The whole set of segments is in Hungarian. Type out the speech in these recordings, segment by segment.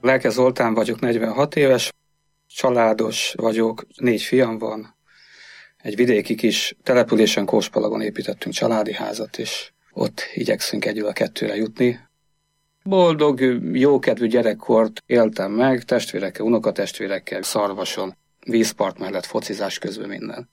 Lelke Zoltán vagyok, 46 éves, családos vagyok, 4 fiam van. Egy vidéki kis településen, Kóspalagon építettünk családi házat, és ott igyekszünk együl a kettőre jutni. Boldog, jókedvű gyerekkort éltem meg, testvérekkel, unokatestvérekkel, Szarvason, vízpart mellett, focizás közben minden.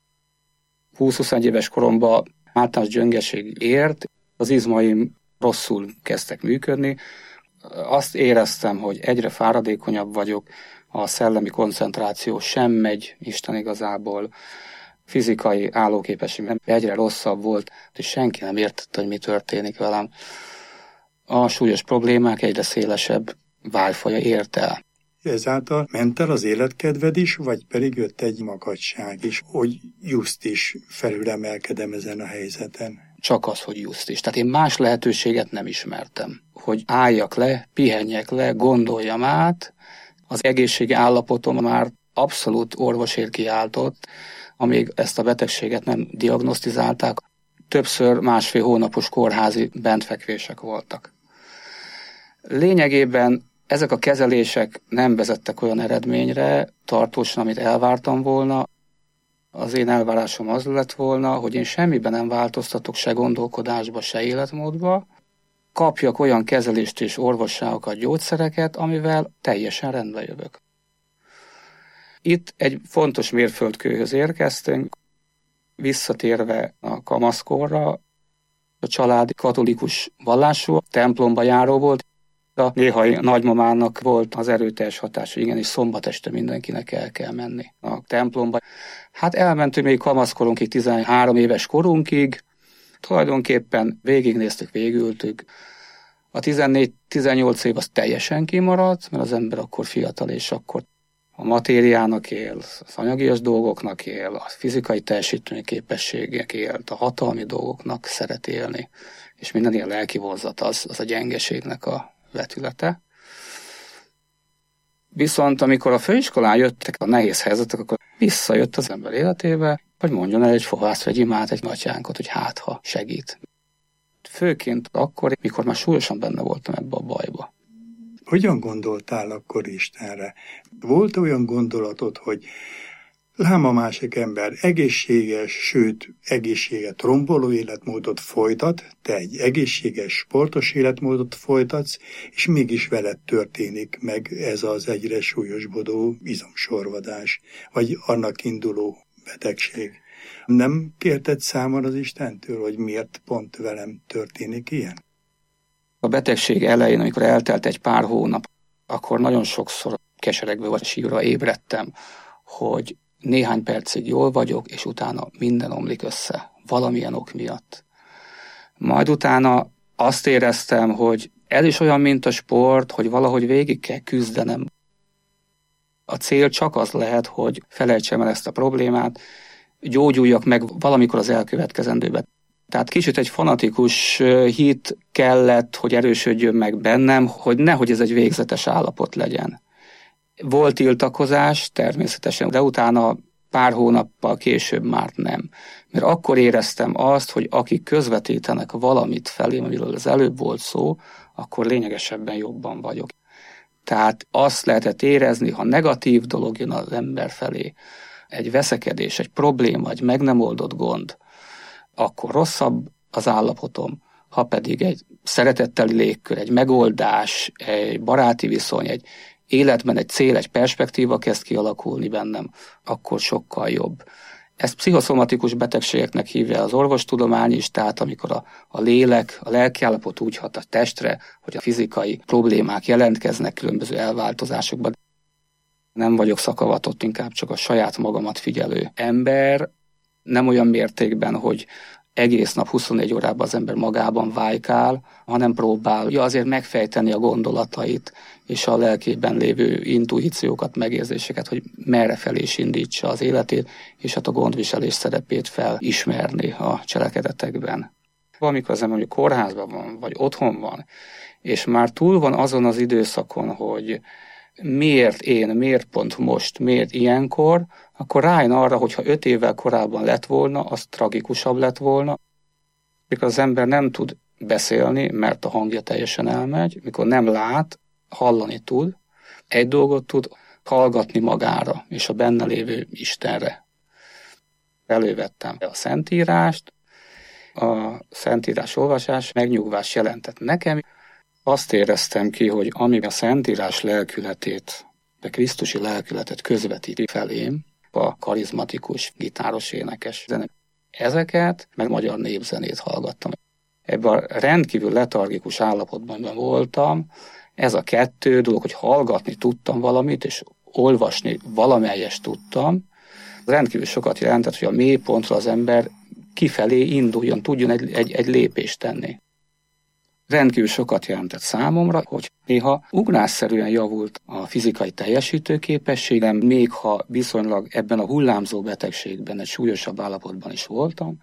20-21 éves koromban általános gyöngeség ért, az izmaim rosszul kezdtek működni. Azt éreztem, hogy egyre fáradékonyabb vagyok, a szellemi koncentráció sem megy, Isten igazából, fizikai állóképességem egyre rosszabb volt, és senki nem értette, hogy mi történik velem. A súlyos problémák egyre szélesebb válfaja ért el. Ezáltal ment el az életkedved is, vagy pedig jött egy magadság is, hogy just is felülemelkedem ezen a helyzeten? Csak az, hogy just is. Tehát én más lehetőséget nem ismertem. Hogy álljak le, pihenjek le, gondoljam át, az egészségi állapotom már abszolút orvosért kiáltott, amíg ezt a betegséget nem diagnosztizálták. Többször 1,5 hónapos kórházi bentfekvések voltak. Lényegében ezek a kezelések nem vezettek olyan eredményre tartósan, amit elvártam volna. Az én elvárásom az lett volna, hogy én semmiben nem változtatok, se gondolkodásba, se életmódba, kapjak olyan kezelést és orvosságokat, gyógyszereket, amivel teljesen rendbe jövök. Itt egy fontos mérföldkőhöz érkeztünk, visszatérve a kamaszkorra, a család katolikus vallású, templomba járó volt. A néhai nagymamának volt az erőteljes hatás, hogy igenis szombat este mindenkinek el kell menni a templomba. Hát elmentünk még kamaszkorunkig, 13 éves korunkig, tulajdonképpen végignéztük, végültük. A 14-18 év az teljesen kimaradt, mert az ember akkor fiatal, és akkor a matériának él, az anyagias dolgoknak él, a fizikai teljesítményképességek él, a hatalmi dolgoknak szeret élni, és minden ilyen lelki vonzat az a gyengeségnek a vetülete. Viszont amikor a főiskolán jöttek a nehéz helyzetek, akkor visszajött az ember életébe, hogy mondjon el egy fohász vagy imát, egy atyánkot, hogy hát ha segít. Főként akkor, mikor már súlyosan benne voltam ebbe a bajba. Hogyan gondoltál akkor Istenre? Volt olyan gondolatod, hogy lám a másik ember egészséges, sőt egészséget romboló életmódot folytat, te egy egészséges, sportos életmódot folytatsz, és mégis veled történik meg ez az egyre súlyosbodó izomsorvadás, vagy annak induló betegség. Nem kérted számon az Istentől, hogy miért pont velem történik ilyen? A betegség elején, amikor eltelt egy pár hónap, akkor nagyon sokszor keseregve vagy sírva ébredtem, hogy néhány percig jól vagyok, és utána minden omlik össze, valamilyen ok miatt. Majd utána azt éreztem, hogy ez is olyan, mint a sport, hogy valahogy végig kell küzdenem. A cél csak az lehet, hogy felejtsem el ezt a problémát, gyógyuljak meg valamikor az elkövetkezendőben. Tehát kicsit egy fanatikus hit kellett, hogy erősödjön meg bennem, hogy nehogy ez egy végzetes állapot legyen. Volt tiltakozás természetesen, de utána pár hónappal később már nem. Mert akkor éreztem azt, hogy akik közvetítenek valamit felém, amiről az előbb volt szó, akkor lényegesebben jobban vagyok. Tehát azt lehetett érezni, ha negatív dolog jön az ember felé, egy veszekedés, egy probléma, egy meg nem oldott gond, akkor rosszabb az állapotom, ha pedig egy szeretetteli légkör, egy megoldás, egy baráti viszony, egy életben egy cél, egy perspektíva kezd kialakulni bennem, akkor sokkal jobb. Ezt pszichoszomatikus betegségeknek hívja az orvostudomány is, tehát amikor a lélek, a lelkiállapot úgy hat a testre, hogy a fizikai problémák jelentkeznek különböző elváltozásokban. Nem vagyok szakavatott, inkább csak a saját magamat figyelő ember, nem olyan mértékben, hogy egész nap 24 órában az ember magában vájkál, hanem próbálja azért megfejteni a gondolatait és a lelkében lévő intuíciókat, megérzéseket, hogy merre felé is indítsa az életét, és hát a gondviselés szerepét felismerni a cselekedetekben. Amikor az ember mondjuk kórházban van, vagy otthon van, és már túl van azon az időszakon, hogy miért pont most, miért ilyenkor, akkor rájön arra, hogyha 5 évvel korábban lett volna, az tragikusabb lett volna. Mikor az ember nem tud beszélni, mert a hangja teljesen elmegy, mikor nem lát, hallani tud, egy dolgot tud, hallgatni magára és a benne lévő Istenre. Elővettem a Szentírást, a Szentírás olvasás megnyugvás jelentett nekem. Azt éreztem ki, hogy ami a Szentírás lelkületét, de Krisztusi lelkületet közvetíti felém, a karizmatikus, gitáros, énekes zene. Ezeket, meg magyar népzenét hallgattam. Ebben a rendkívül letargikus állapotban voltam. Ez a kettő dolog, hogy hallgatni tudtam valamit, és olvasni valamelyest tudtam, rendkívül sokat jelentett, hogy a mélypontra az ember kifelé induljon, tudjon egy lépést tenni. Rendkívül sokat jelentett számomra, hogy néha ugrásszerűen javult a fizikai teljesítőképességem, még ha viszonylag ebben a hullámzó betegségben egy súlyosabb állapotban is voltam.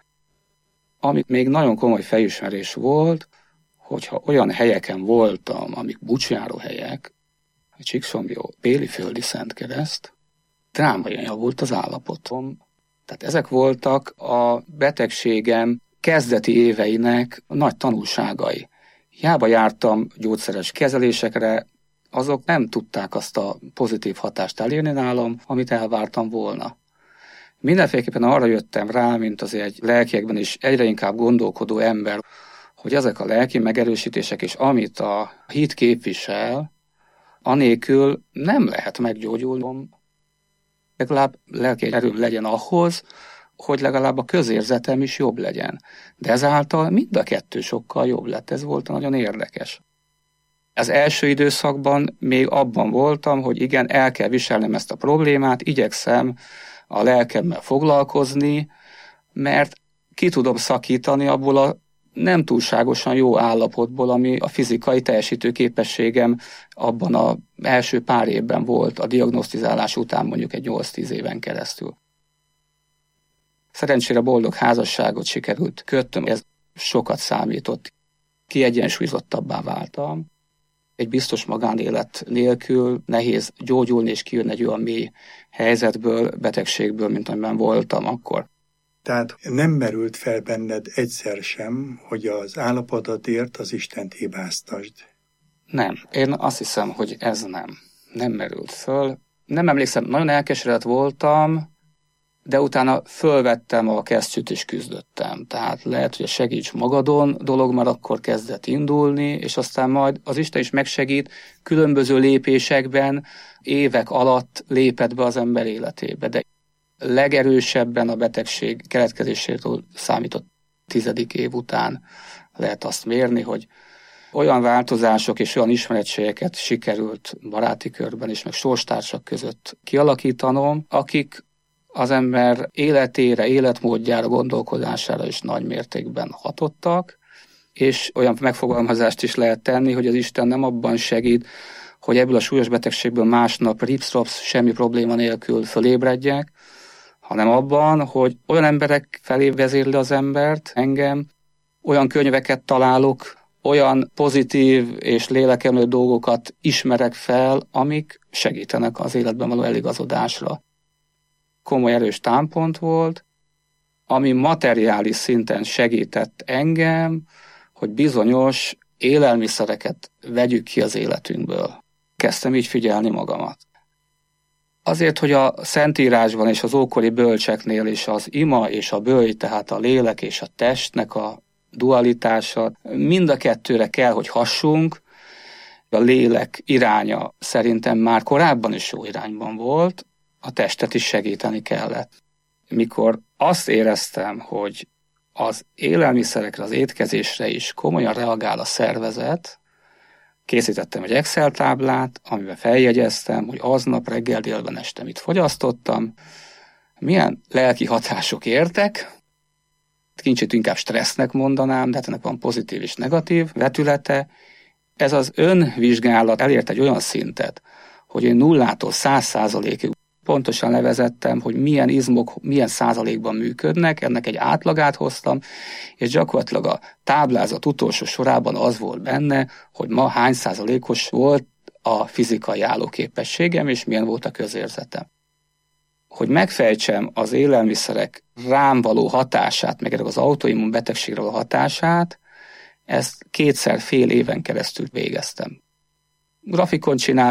Ami még nagyon komoly felismerés volt, hogyha olyan helyeken voltam, amik bucsjáró helyek, Csíkszomjó, Péliföldi Szentkereszt, drámaian javult az állapotom. Tehát ezek voltak a betegségem kezdeti éveinek nagy tanulságai. Hiába jártam gyógyszeres kezelésekre, azok nem tudták azt a pozitív hatást elérni nálam, amit elvártam volna. Mindenféleképpen arra jöttem rá, mint azért egy lelkiekben is egyre inkább gondolkodó ember, hogy ezek a lelki megerősítések és amit a hit képvisel, anélkül nem lehet meggyógyulnom. Legalább lelki erőm legyen ahhoz, hogy legalább a közérzetem is jobb legyen. De ezáltal mind a kettő sokkal jobb lett. Ez volt nagyon érdekes. Az első időszakban még abban voltam, hogy igen, el kell viselnem ezt a problémát, igyekszem a lelkemmel foglalkozni, mert ki tudom szakítani abból a nem túlságosan jó állapotból, ami a fizikai teljesítő képességem abban az első pár évben volt, a diagnosztizálás után mondjuk egy 8-10 éven keresztül. Szerencsére boldog házasságot sikerült kötnöm, ez sokat számított. Kiegyensúlyozottabbá váltam. Egy biztos magánélet nélkül nehéz gyógyulni és kijönni egy olyan mély helyzetből, betegségből, mint amiben voltam akkor. Tehát nem merült fel benned egyszer sem, hogy az állapotodért az Istent hibáztasd? Nem. Én azt hiszem, hogy ez nem merült föl. Nem emlékszem, nagyon elkeseredett voltam, de utána fölvettem a kesztyűt és küzdöttem. Tehát lehet, hogy a segíts magadon dolog már akkor kezdett indulni, és aztán majd az Isten is megsegít, különböző lépésekben évek alatt lépett be az ember életébe. De legerősebben a betegség keletkezésétől számított 10. év után lehet azt mérni, hogy olyan változások és olyan ismeretségeket sikerült baráti körben is, meg sorstársak között kialakítanom, akik az ember életére, életmódjára, gondolkodására is nagy mértékben hatottak, és olyan megfogalmazást is lehet tenni, hogy az Isten nem abban segít, hogy ebből a súlyos betegségből másnap rips-rops, semmi probléma nélkül fölébredjek, hanem abban, hogy olyan emberek felé vezérli az embert, engem, olyan könyveket találok, olyan pozitív és lélekemelő dolgokat ismerek fel, amik segítenek az életben való eligazodásra. Komoly erős támpont volt, ami materiális szinten segített engem, hogy bizonyos élelmiszereket vegyük ki az életünkből. Kezdtem így figyelni magamat. Azért, hogy a Szentírásban és az ókori bölcseknél is az ima és a böly, tehát a lélek és a testnek a dualitása, mind a kettőre kell, hogy hassunk. A lélek iránya szerintem már korábban is jó irányban volt, a testet is segíteni kellett. Mikor azt éreztem, hogy az élelmiszerekre, az étkezésre is komolyan reagál a szervezet, készítettem egy Excel táblát, amiben feljegyeztem, hogy aznap reggel, délben, este mit fogyasztottam, milyen lelki hatások értek, kicsit inkább stressznek mondanám, de hát ennek van pozitív és negatív vetülete. Ez az önvizsgálat elért egy olyan szintet, hogy én 0-tól 100%-ig pontosan levezettem, hogy milyen izmok milyen százalékban működnek, ennek egy átlagát hoztam, és gyakorlatilag a táblázat utolsó sorában az volt benne, hogy ma hány százalékos volt a fizikai állóképességem, és milyen volt a közérzetem. Hogy megfejtsem az élelmiszerek rám való hatását, meg az autoimmun betegségre való hatását, ezt 2 fél éven keresztül végeztem. Grafikon csináltam,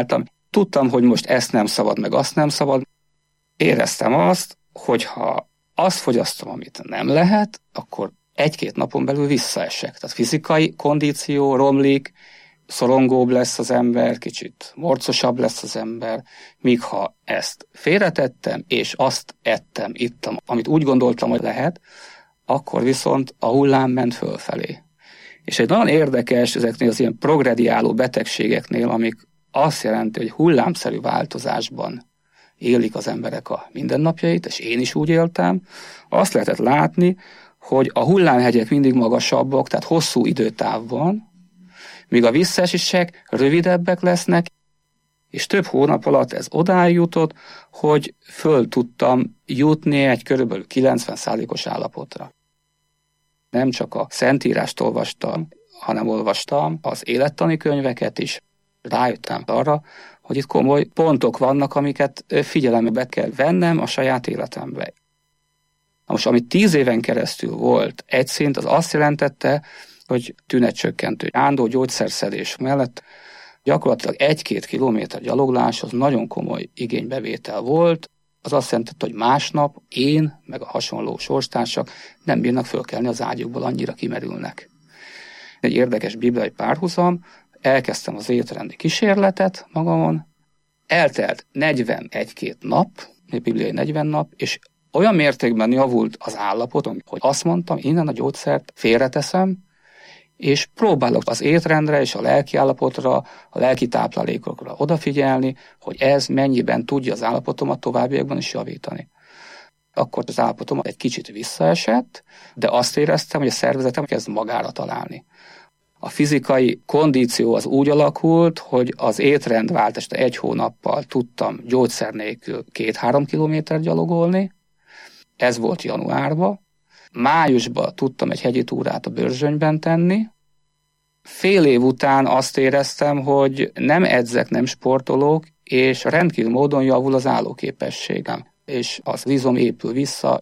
Tudtam, hogy most ezt nem szabad, meg azt nem szabad. Éreztem azt, hogy ha azt fogyasztom, amit nem lehet, akkor 1-2 napon belül visszaesek. Tehát fizikai kondíció romlik, szorongóbb lesz az ember, kicsit morcosabb lesz az ember, míg ha ezt félretettem, és azt ittam, amit úgy gondoltam, hogy lehet, akkor viszont a hullám ment fölfelé. És egy nagyon érdekes ezeknél az ilyen progrediáló betegségeknél, amik azt jelenti, hogy hullámszerű változásban élik az emberek a mindennapjait, és én is úgy éltem, azt lehetett látni, hogy a hullámhegyek mindig magasabbak, tehát hosszú időtávban, míg a visszaesések rövidebbek lesznek, és több hónap alatt ez odáig jutott, hogy föl tudtam jutni egy körülbelül 90%-os állapotra. Nem csak a Szentírást olvastam, hanem olvastam az élettani könyveket is. Rájöttem arra, hogy itt komoly pontok vannak, amiket figyelembe kell vennem a saját életembe. Most, ami 10 éven keresztül volt egy szint, az azt jelentette, hogy tünetcsökkentő ándó gyógyszerszedés mellett gyakorlatilag 1-2 kilométer gyaloglás az nagyon komoly igénybevétel volt. Az azt jelentette, hogy másnap én, meg a hasonló sorstársak nem bírnak fölkelni az ágyukból, annyira kimerülnek. Egy érdekes bibliai párhuzam, elkezdtem az étrendi kísérletet magamon, eltelt 41-2 nap, egy bibliai 40 nap, és olyan mértékben javult az állapotom, hogy azt mondtam, innen a gyógyszert félreteszem, és próbálok az étrendre és a lelki állapotra, a lelki táplálékokra odafigyelni, hogy ez mennyiben tudja az állapotomat továbbiakban is javítani. Akkor az állapotom egy kicsit visszaesett, de azt éreztem, hogy a szervezetem kezd magára találni. A fizikai kondíció az úgy alakult, hogy az étrendváltást 1 hónappal tudtam gyógyszer nélkül 2-3 kilométer gyalogolni. Ez volt januárban. Májusban tudtam egy hegyi túrát a Börzsönyben tenni. Fél év után azt éreztem, hogy nem edzek, nem sportolok, és rendkívül módon javul az állóképességem, és az izom épül vissza.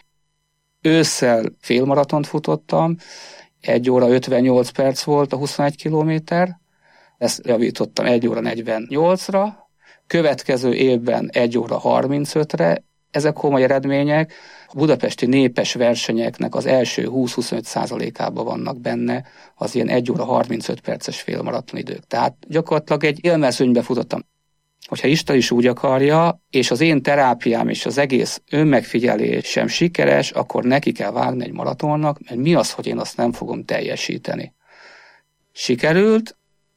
Ősszel félmaratont futottam, 1 óra 58 perc volt a 21 kilométer, ezt javítottam 1 óra 48-ra, következő évben 1 óra 35-re, ezek komoly eredmények. A budapesti népes versenyeknek az első 20-25%-ában vannak benne az ilyen 1 óra 35 perces félmaraton idők. Tehát gyakorlatilag egy élmezőnybe futottam. Hogyha Isten is úgy akarja, és az én terápiám és az egész önmegfigyelésem sikeres, akkor neki kell vágni egy maratonnak, mert mi az, hogy én azt nem fogom teljesíteni. Sikerült,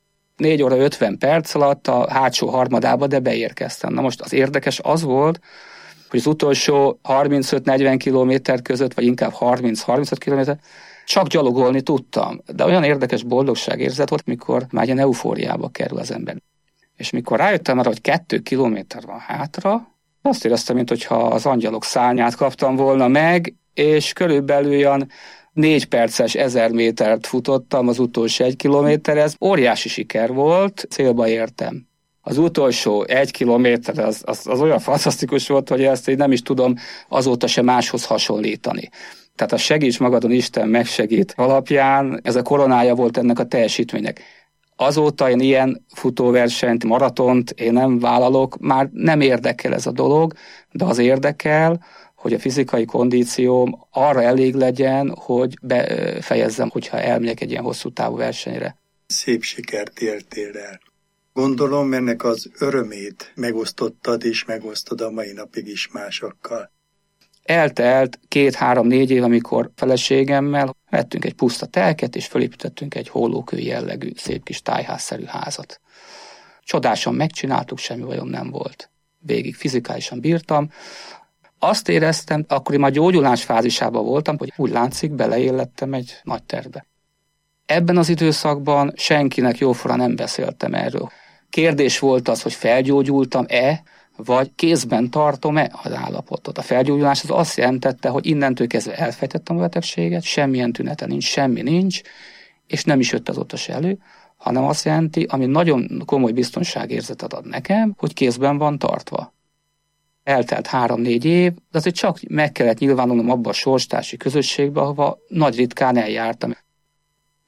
4 óra 50 perc alatt a hátsó harmadába, de beérkeztem. Na most az érdekes az volt, hogy az utolsó 35-40 kilométer között, vagy inkább 30-35 kilométer, csak gyalogolni tudtam. De olyan érdekes boldogságérzet volt, mikor már ilyen eufóriába kerül az ember. És mikor rájöttem arra, hogy 2 kilométer van hátra, azt éreztem, mintha az angyalok szárnyát kaptam volna meg, és körülbelül olyan 4 perces 1000 métert futottam az utolsó 1 kilométer, ez óriási siker volt, célba értem. Az utolsó 1 kilométer az olyan fantasztikus volt, hogy ezt én nem is tudom azóta se máshoz hasonlítani. Tehát a segíts magadon, Isten megsegít alapján, ez a koronája volt ennek a teljesítménynek. Azóta én ilyen futóversenyt, maratont én nem vállalok, már nem érdekel ez a dolog, de az érdekel, hogy a fizikai kondícióm arra elég legyen, hogy befejezzem, hogyha elmegyek egy ilyen hosszú távú versenyre. Szép sikert éltél el. Gondolom, ennek az örömét megosztottad és megosztod a mai napig is másokkal. Eltelt 2-3-4 év, amikor feleségemmel vettünk egy puszta telket, és fölépítettünk egy hollókő jellegű, szép kis tájházszerű házat. Csodásan megcsináltuk, semmi bajom nem volt. Végig fizikálisan bírtam. Azt éreztem, akkor én már gyógyulás fázisában voltam, hogy úgy látszik, beleélettem egy nagy tervbe. Ebben az időszakban senkinek jóforra nem beszéltem erről. Kérdés volt az, hogy felgyógyultam-e, vagy kézben tartom-e az állapotot. A felgyógyulás az azt jelentette, hogy innentől kezdve elfejtettem a betegséget, semmilyen tünete nincs, semmi nincs, és nem is jött azóta se elő, hanem azt jelenti, ami nagyon komoly biztonságérzetet ad nekem, hogy kézben van tartva. Eltelt 3-4 év, de azért csak meg kellett nyilvánulnom abba a sorstársi közösségbe, ahova nagy ritkán eljártam.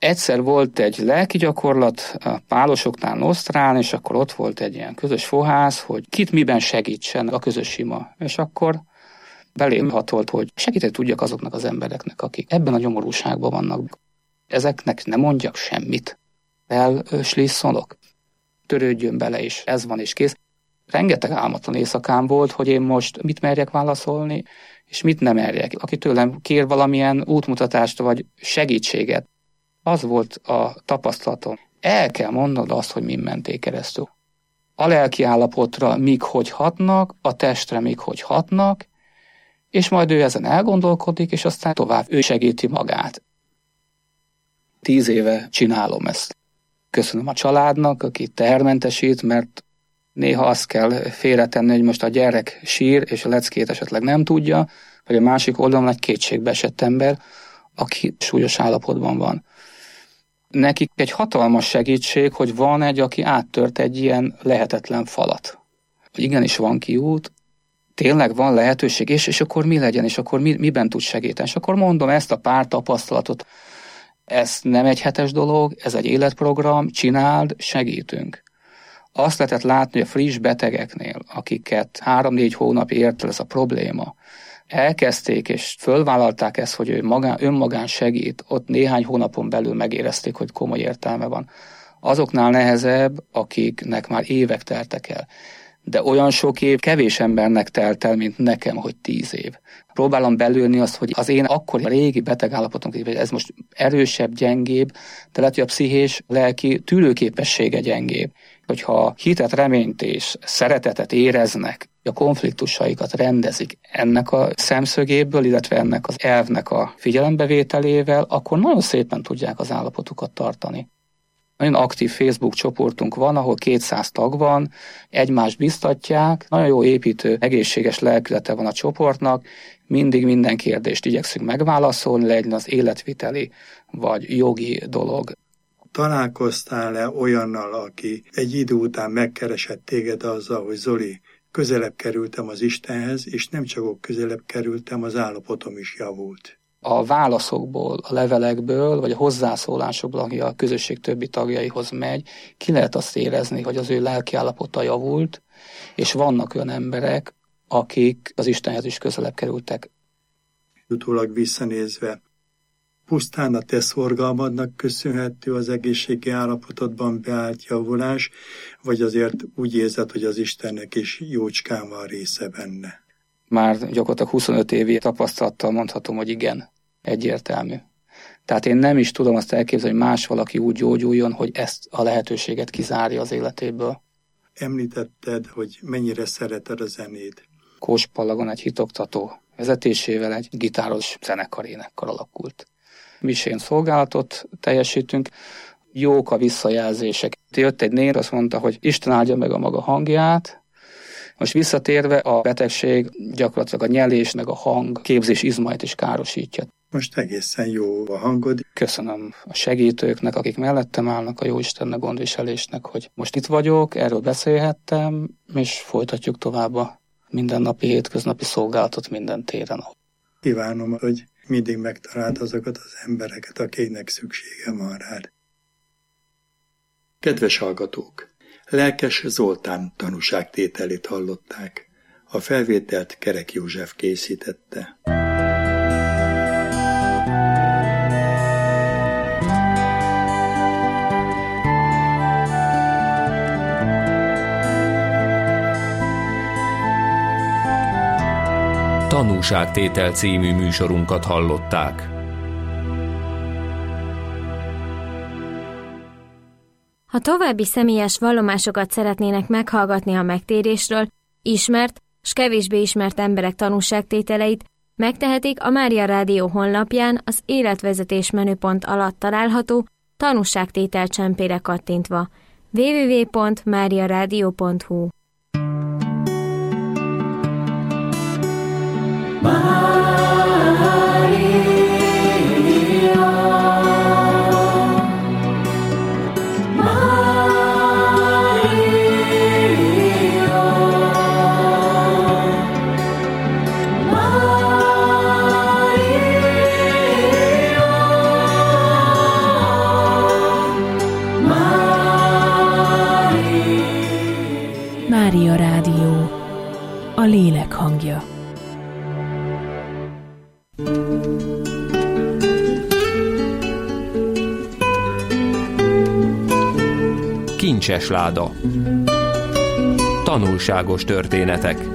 Egyszer volt egy lelki gyakorlat a pálosoknál Nosztrán, és akkor ott volt egy ilyen közös fohász, hogy kit miben segítsen a közös ima. És akkor belém hatolt, hogy segíteni tudjak azoknak az embereknek, akik ebben a nyomorúságban vannak. Ezeknek nem mondjak semmit. Elslíszolok. Törődjön bele, és ez van, és kész. Rengeteg álmatlan éjszakám volt, hogy én most mit merjek válaszolni, és mit nem merjek. Aki tőlem kér valamilyen útmutatást, vagy segítséget, az volt a tapasztalatom. El kell mondanod azt, hogy min mentél keresztül. A lelki állapotra mik hogy hatnak, a testre mik hogy hatnak, és majd ő ezen elgondolkodik, és aztán tovább ő segíti magát. 10 éve csinálom ezt. Köszönöm a családnak, aki termentesít, mert néha azt kell félretenni, hogy most a gyerek sír, és a leckét esetleg nem tudja, vagy a másik oldalon egy kétségbe esett ember, aki súlyos állapotban van. Nekik egy hatalmas segítség, hogy van egy, aki áttört egy ilyen lehetetlen falat. Hogy igenis van kiút, tényleg van lehetőség, és akkor mi legyen, és akkor miben tud segíteni. És akkor mondom ezt a pár tapasztalatot, ez nem egy hetes dolog, ez egy életprogram, csináld, segítünk. Azt lehetett látni, hogy a friss betegeknél, akiket 3-4 hónap ért el ez a probléma, elkezdték és fölvállalták ezt, hogy ő önmagán segít, ott néhány hónapon belül megérezték, hogy komoly értelme van. Azoknál nehezebb, akiknek már évek teltek el. De olyan sok év kevés embernek telt el, mint nekem, hogy 10 év. Próbálom belülni azt, hogy az én akkori régi betegállapotom, ez most erősebb, gyengébb, de lehet, hogy a pszichés, lelki tűrőképessége gyengébb. Hogyha hitet, reményt és szeretetet éreznek, a konfliktusaikat rendezik ennek a szemszögéből, illetve ennek az elvnek a figyelembevételével, akkor nagyon szépen tudják az állapotukat tartani. Nagyon aktív Facebook csoportunk van, ahol 200 tag van, egymást biztatják, nagyon jó építő, egészséges lelkülete van a csoportnak, mindig minden kérdést igyekszünk megválaszolni, legyen az életviteli vagy jogi dolog. Találkoztál-e olyannal, aki egy idő után megkeresett téged azzal, hogy Zoli, közelebb kerültem az Istenhez, és nem csak ott közelebb kerültem, az állapotom is javult? A válaszokból, a levelekből, vagy a hozzászólásokból, aki a közösség többi tagjaihoz megy, ki lehet azt érezni, hogy az ő lelki állapota javult, és vannak olyan emberek, akik az Istenhez is közelebb kerültek. Utólag visszanézve, pusztán a te szorgalmadnak köszönhető az egészségi állapotodban beállt javulás, vagy azért úgy érzed, hogy az Istennek is jócskán van része benne? Már gyakorlatilag 25 évi tapasztalattal mondhatom, hogy igen, egyértelmű. Tehát én nem is tudom azt elképzelni, hogy más valaki úgy gyógyuljon, hogy ezt a lehetőséget kizárja az életéből. Említetted, hogy mennyire szereted a zenét. Kóspalagon egy hitoktató vezetésével egy gitáros zenekarénekkar alakult. Misén szolgálatot teljesítünk, jók a visszajelzések. Jött egy nér, azt mondta, hogy Isten áldja meg a maga hangját. Most visszatérve, a betegség gyakorlatilag a nyelés meg a hang képzés izmait is károsítja. Most egészen jó a hangod. Köszönöm a segítőknek, akik mellettem állnak, a Jóistennek, gondviselésnek, hogy most itt vagyok, erről beszélhettem, és folytatjuk tovább a mindennapi, hétköznapi szolgálatot minden téren. Kívánom, hogy mindig megtaláld azokat az embereket, akiknek szüksége van rád. Kedves hallgatók! Lelkes Zoltán tanúságtételét hallották. A felvételt Kerek József készítette. Tanúságtétel című műsorunkat hallották. Ha további személyes vallomásokat szeretnének meghallgatni a megtérésről, ismert s kevésbé ismert emberek tanúságtételeit, megtehetik a Mária Rádió honlapján az életvezetés menüpont alatt található tanúságtétel csempére kattintva. www.mariaradio.hu Mária Rádió, a lélek hangja. Kincses láda. Tanulságos történetek.